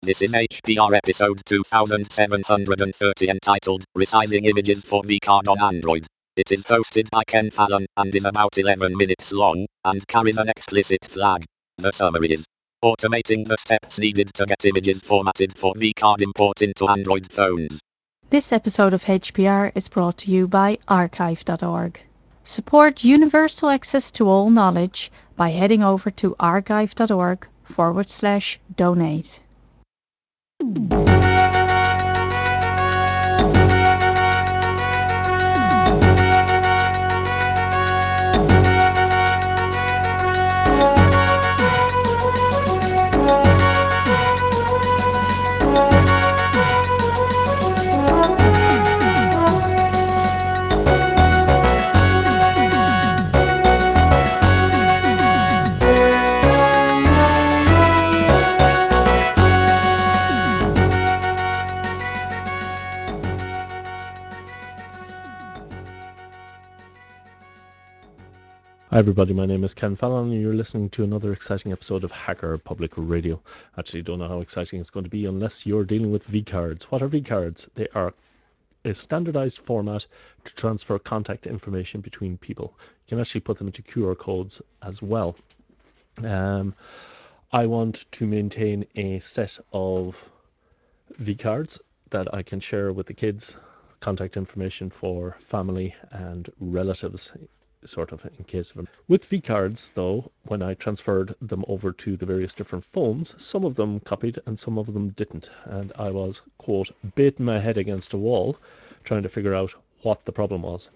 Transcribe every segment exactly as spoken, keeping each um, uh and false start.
This is H P R episode two thousand seven hundred thirty entitled Resizing Images for VCard on Android. It is hosted by Ken Fallon and is about eleven minutes long and carries an explicit flag. The summary is automating the steps needed to get images formatted for VCard import into Android phones. This episode of H P R is brought to you by archive dot org. Support universal access to all knowledge by heading over to archive dot org forward slash donate. Hi everybody, my name is Ken Fallon and you're listening to another exciting episode of Hacker Public Radio. Actually, don't know how exciting it's going to be unless you're dealing with vCards. What are vCards? They are a standardized format to transfer contact information between people. You can actually put them into Q R codes as well. Um, I want to maintain a set of vCards that I can share with the kids, contact information for family and relatives, sort of in case of. With vCards, though, when I transferred them over to the various different phones, some of them copied and some of them didn't. And I was, quote, beating my head against a wall trying to figure out what the problem was.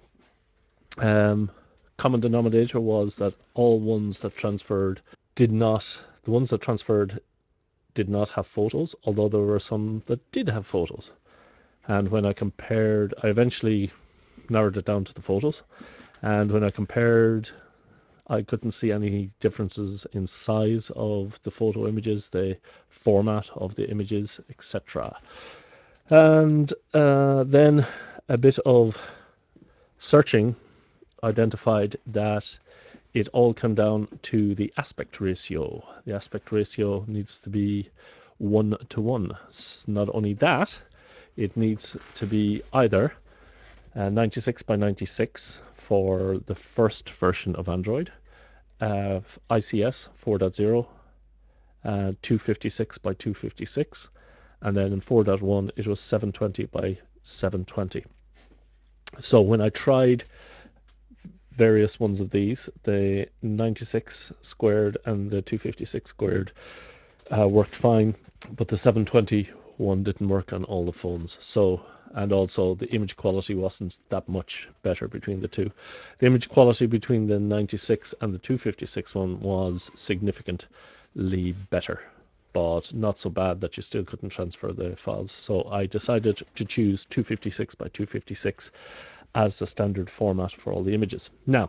Um, common denominator was that all ones that transferred did not, the ones that transferred did not have photos, although there were some that did have photos. And when I compared, I eventually narrowed it down to the photos. And when I compared, I couldn't see any differences in size of the photo images, the format of the images, et cetera. And uh, then a bit of searching identified that it all came down to the aspect ratio. The aspect ratio needs to be one to one. Not only that, it needs to be either uh, ninety-six by ninety-six for the first version of Android, uh, I C S four point oh, uh, two fifty-six by two fifty-six, and then in four point one it was seven twenty by seven twenty. So when I tried various ones of these, the ninety-six squared and the two fifty-six squared uh, worked fine, but the seven twenty one didn't work on all the phones. So, and also the image quality wasn't that much better between the two. The image quality between the ninety-six and the two fifty-six one was significantly better, but not so bad that you still couldn't transfer the files. So I decided to choose two fifty-six by two fifty-six as the standard format for all the images. Now,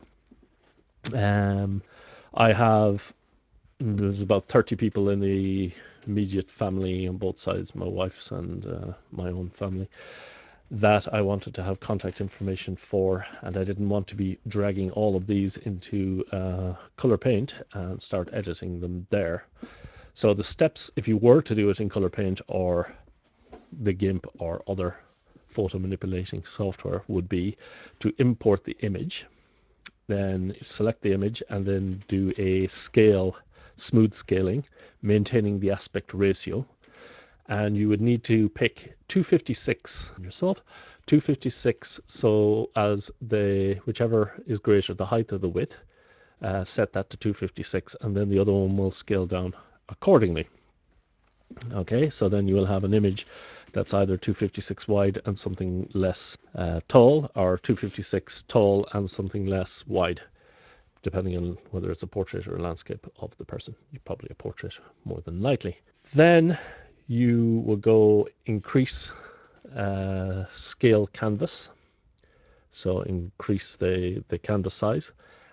um, I have, there's about thirty people in the immediate family on both sides, my wife's and uh, my own family, that I wanted to have contact information for, and I didn't want to be dragging all of these into uh, Color Paint and start editing them there. So the steps, if you were to do it in Color Paint or the GIMP or other photo manipulating software, would be to import the image, then select the image and then do a scale, smooth scaling, maintaining the aspect ratio. And you would need to pick two fifty-six yourself, two fifty-six, so as the whichever is greater, the height or the width, uh, set that to two fifty-six, and then the other one will scale down accordingly. Okay, so then you will have an image that's either two fifty-six wide and something less uh, tall, or two fifty-six tall and something less wide, depending on whether it's a portrait or a landscape of the person. Probably a portrait more than likely. Then you will go increase uh, scale canvas, so increase the, the canvas size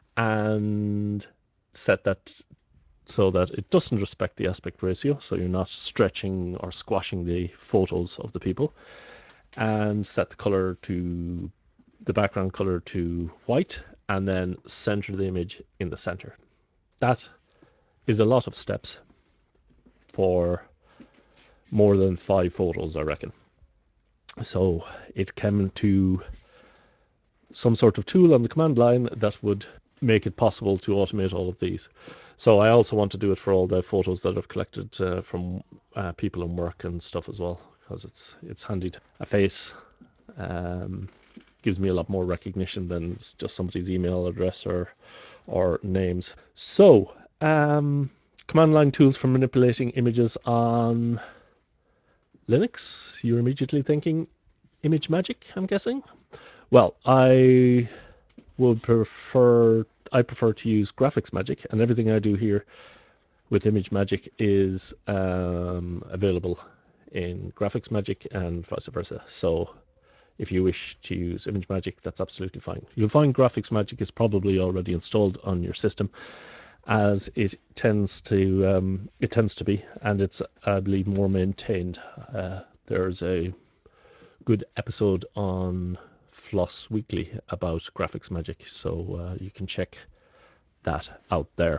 and set that so that it doesn't respect the aspect ratio, so you're not stretching or squashing the photos of the people, and set the color to the background color to white, and then center the image in the center. That is a lot of steps for more than five photos, I reckon. So it came to some sort of tool on the command line that would make it possible to automate all of these. So I also want to do it for all the photos that I've collected uh, from uh, people in work and stuff as well, because it's it's handy. To, a face um, gives me a lot more recognition than just somebody's email address or or names. So um, command line tools for manipulating images on Linux. You're immediately thinking ImageMagick, I'm guessing. Well, I would prefer I prefer to use GraphicsMagick, and everything I do here with ImageMagick is um, available in GraphicsMagick and vice versa. So if you wish to use ImageMagick, that's absolutely fine. You'll find GraphicsMagick is probably already installed on your system, as it tends to um, it tends to be, and it's, I believe, more maintained. Uh, there's a good episode on Floss Weekly about GraphicsMagick, so uh, you can check that out there.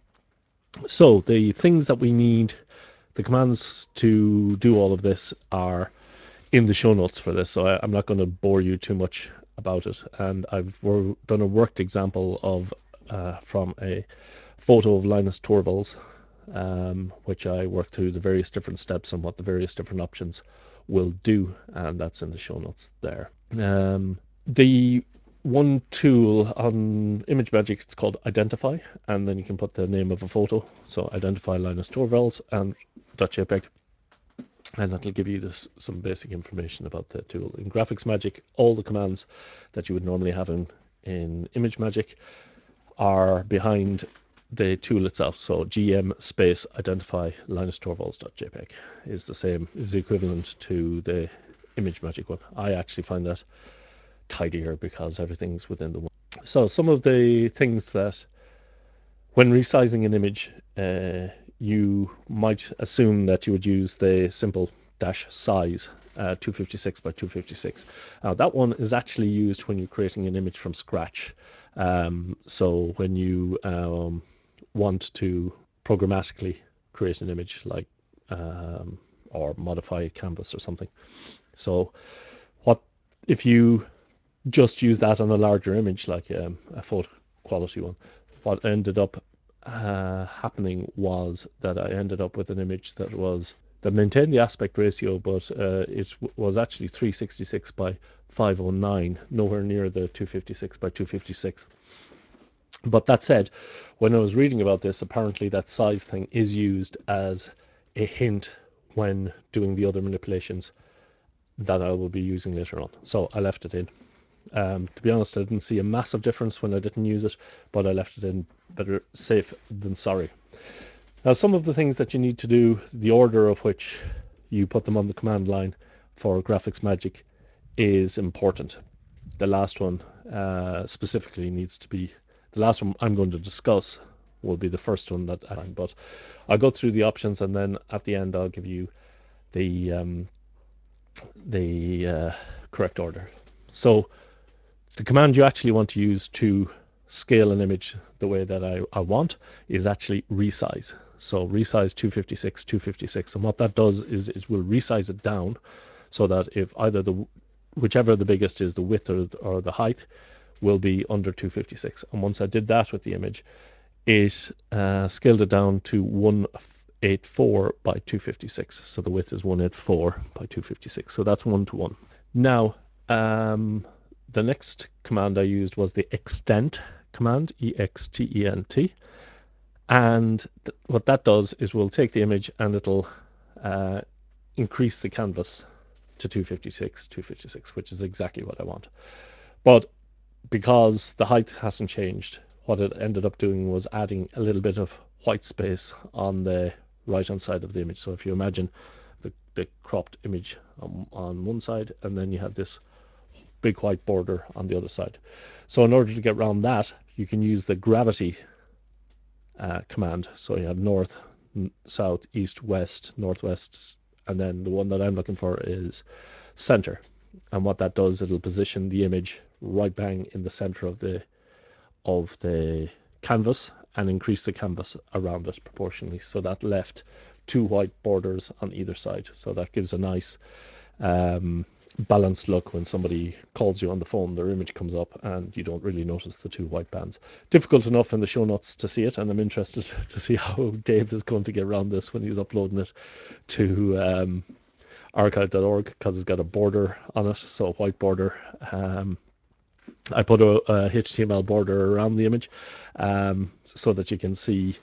So the things that we need, the commands to do all of this are in the show notes for this, so I, I'm not going to bore you too much about it. And I've wor- done a worked example of uh, from a photo of Linus Torvalds, um, which I worked through the various different steps and what the various different options will do, and that's in the show notes there. Um, the one tool on ImageMagick, it's called Identify, and then you can put the name of a photo. So Identify Linus Torvalds and .jpg, and that'll give you this, some basic information about the tool. In GraphicsMagick, all the commands that you would normally have in, in ImageMagick are behind the tool itself. So gm space identify Linus Torvalds.jpg is the same, is the equivalent to the ImageMagick one. I actually find that tidier because everything's within the one. So some of the things that when resizing an image, uh, you might assume that you would use the simple dash size uh, two fifty-six by two fifty-six. Now that one is actually used when you're creating an image from scratch. Um, so when you um, want to programmatically create an image, like um, or modify a canvas or something. So what if you just use that on a larger image, like um, a photo quality one? What ended up uh, happening was that I ended up with an image that was that maintained the aspect ratio, but uh, it w- was actually three sixty-six by five oh nine, nowhere near the two fifty-six by two fifty-six. But that said, when I was reading about this, apparently that size thing is used as a hint when doing the other manipulations that I will be using later on. So I left it in. Um, to be honest, I didn't see a massive difference when I didn't use it, but I left it in. Better safe than sorry. Now, some of the things that you need to do, the order of which you put them on the command line for GraphicsMagick is important. The last one uh, specifically needs to be, the last one I'm going to discuss will be the first one that I, but I'll go through the options, and then at the end I'll give you the um, the uh, correct order. So the command you actually want to use to scale an image the way that I, I want is actually resize. So resize two fifty-six, two fifty-six. And what that does is it will resize it down so that if either the, whichever the biggest is, the width or, or the height, will be under two fifty-six. And once I did that with the image, it uh, scaled it down to one eighty-four by two fifty-six. So the width is one eighty-four by two fifty-six. So that's one to one. Now, um, the next command I used was the extent command, E X T E N T. And th- what that does is we'll take the image and it'll uh, increase the canvas to two fifty-six, two fifty-six, which is exactly what I want. But because the height hasn't changed, what it ended up doing was adding a little bit of white space on the right hand side of the image. So if you imagine the, the cropped image on, on one side, and then you have this big white border on the other side. So in order to get around that, you can use the gravity uh, command. So you have north, n- south, east, west, northwest, and then the one that I'm looking for is center. And what that does, it'll position the image right bang in the center of the of the canvas and increase the canvas around it proportionally. So that left two white borders on either side. So that gives a nice um, balanced look. When somebody calls you on the phone, their image comes up and you don't really notice the two white bands. Difficult enough in the show notes to see it, and I'm interested to see how Dave is going to get around this when he's uploading it to um, archive dot org, because it's got a border on it, so a white border. Um, I put a, a H T M L border around the image um, so that you can see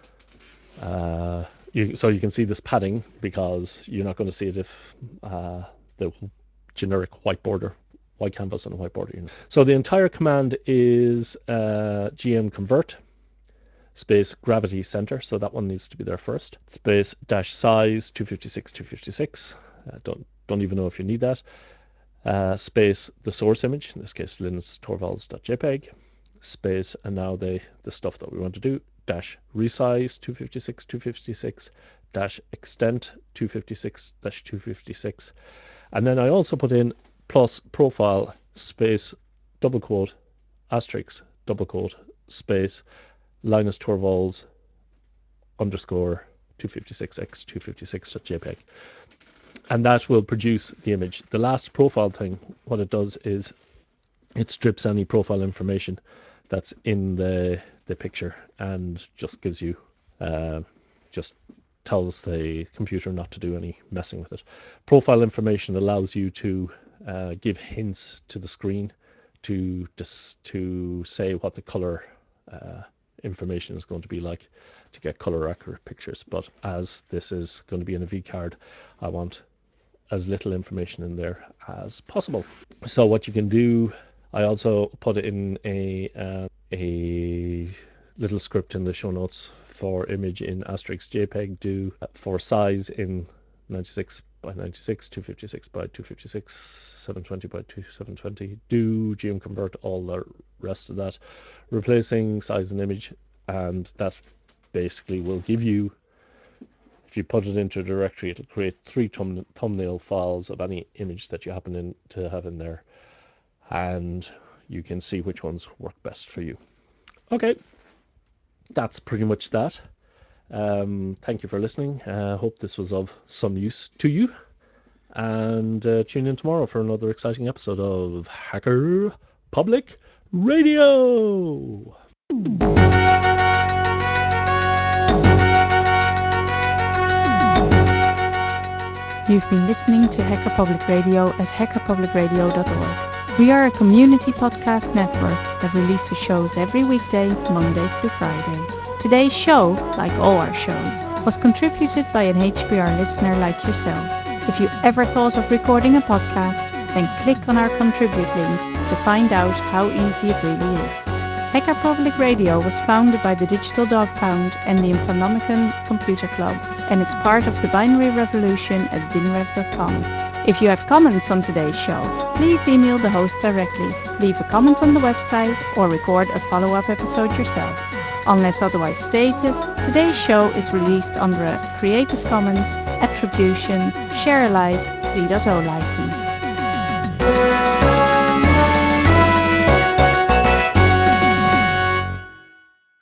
uh, you, so you can see this padding, because you're not going to see it if uh, the generic white border, white canvas and a white border. So the entire command is uh, gm convert space gravity center, so that one needs to be there first, space dash size two fifty-six two fifty-six. Uh, don't don't even know if you need that. Uh, space the source image, in this case Linus Torvalds.jpg, space, and now the the stuff that we want to do, dash resize two fifty-six two fifty-six dash extent two fifty-six dash two fifty-six. And then I also put in plus profile space double quote asterisk double quote space Linus Torvalds underscore two fifty-six x two fifty-six.jpg. And that will produce the image. The last profile thing, what it does is it strips any profile information that's in the the picture and just gives you, uh, just tells the computer not to do any messing with it. Profile information allows you to uh, give hints to the screen to just to say what the color uh, information is going to be like, to get color accurate pictures. But as this is going to be in a V card, I want as little information in there as possible. So what you can do, I also put it in a uh, a little script in the show notes for image in asterisk JPEG, do for size in ninety-six by ninety-six, two fifty-six by two fifty-six, seven twenty by seven twenty, do gm convert all the rest of that, replacing size and image, and that basically will give you, if you put it into a directory, it'll create three thumb thumbnail files of any image that you happen in, to have in there, and you can see which ones work best for you. Okay, that's pretty much that. Um, thank you for listening. I uh, hope this was of some use to you, and uh, tune in tomorrow for another exciting episode of Hacker Public Radio. You've been listening to Hacker Public Radio at hacker public radio dot org. We are a community podcast network that releases shows every weekday, Monday through Friday. Today's show, like all our shows, was contributed by an H P R listener like yourself. If you ever thought of recording a podcast, then click on our contribute link to find out how easy it really is. Hacker Public Radio was founded by the Digital Dog Pound and the Infonomicon Computer Club, and is part of the Binary Revolution at binrev dot com. If you have comments on today's show, please email the host directly, leave a comment on the website, or record a follow-up episode yourself. Unless otherwise stated, today's show is released under a Creative Commons Attribution Share Alike three point oh license.